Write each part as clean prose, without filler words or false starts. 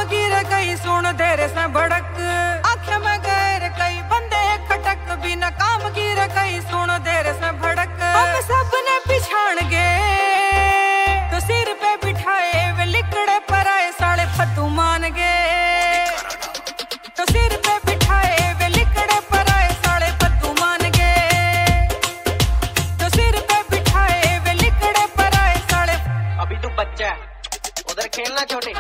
गिर गई सुन देर से भड़क, आँखें में गैर कई बंदे खटक, बिना काम गिर गई सुन देर से भड़क। हम सब ने पिछाड़ गए तो सिर पे बिठाए वे लिकड़े पर आए साले फतू मान गए, तो सिर पे बिठाए वे लिकड़े पर आए साले फतू मान गए, तो सिर पे बिठाए वे लिकड़े पर आए साले। अभी तू बच्चा है, उधर खेलना छोटे।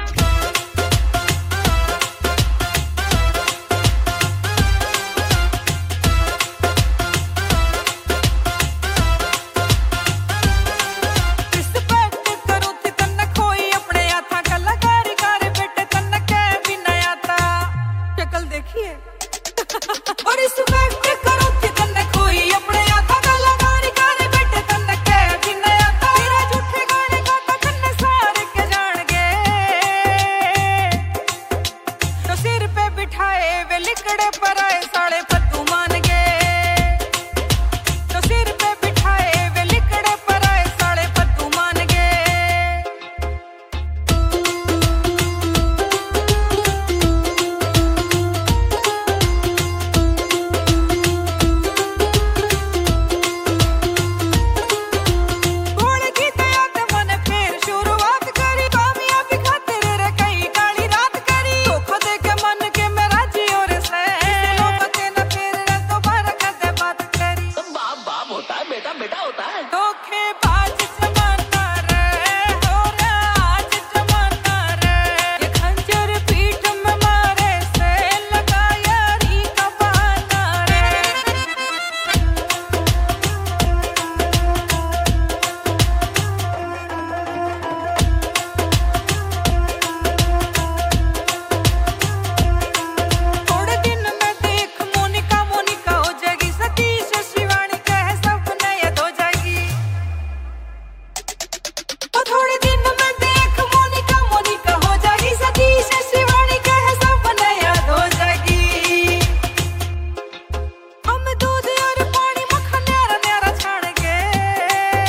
और इस वक्त करो कि तन्ने कोई अपने आता गला गारी गारी बैठे तन्ने के भी नया आता, तेरा झूठे गाने गाता तन्ने सारे के जान गए, तो सिर पे बिठाए वे लिकड़े पर आए साले फतू मान गए, तो सिर पे बिठाए वे लिकड़े पर आए साले फतू मान गए।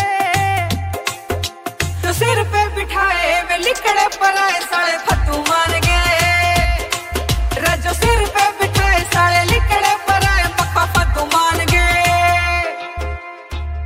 सिर पे बिठाए वे लिकड़े पर आए साले फतू मान